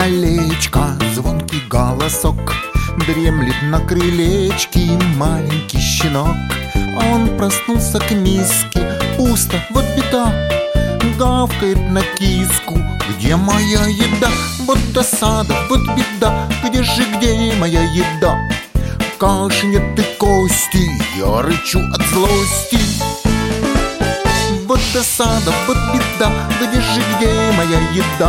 колечко, звонкий голосок. Дремлет на крылечке маленький щенок. Он проснулся к миске, пусто, вот беда. Гавкает на киску: где моя еда? Вот досада, вот беда, где моя еда? Каши нет и кости, я рычу от злости. Вот досада, вот беда, где моя еда?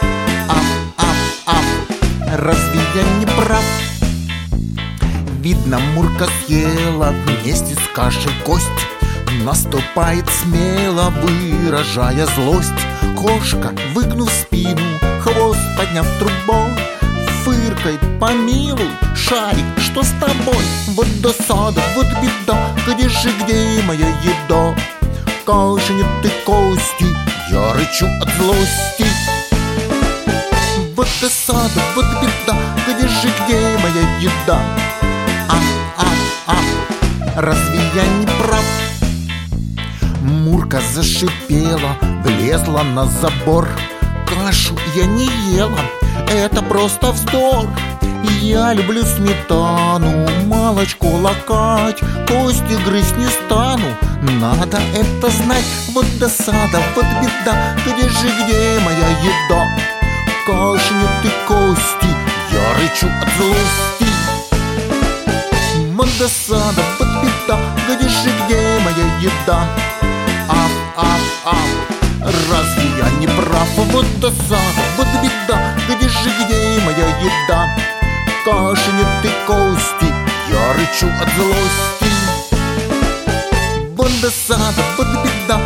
Разве я не прав? Видно, Мурка съела вместе с кашей кость. Наступает смело, выражая злость. Кошка, выгнув спину, хвост подняв трубой, фыркает: помилуй, Шарик, что с тобой? Вот досада, вот беда, где моя еда? Каши нет и кости, я рычу от злости. Вот досада, вот беда, где моя еда? Разве я не прав? Мурка зашипела, влезла на забор. Кашу я не ела, это просто вздор. Я люблю сметану, молочко лакать, кости грызть не стану, надо это знать. Вот досада, вот беда, где моя еда? Каши нет и кости, я рычу от злости. Вот досада, вот беда, где моя еда? Разве я не прав? Вот досада, вот беда, где моя еда? Каши нет и кости, я рычу от злости. Вот досада, вот беда,